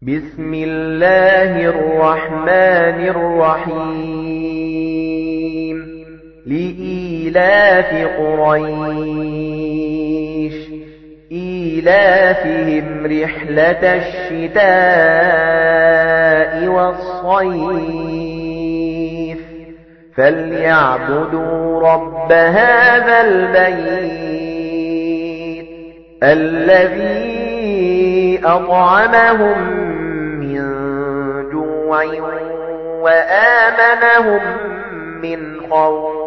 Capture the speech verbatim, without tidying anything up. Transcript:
بسم الله الرحمن الرحيم لإيلاف قريش إيلافهم رحلة الشتاء والصيف فليعبدوا رب هذا البيت الذي أطعمهم من جوع وآمنهم من خوف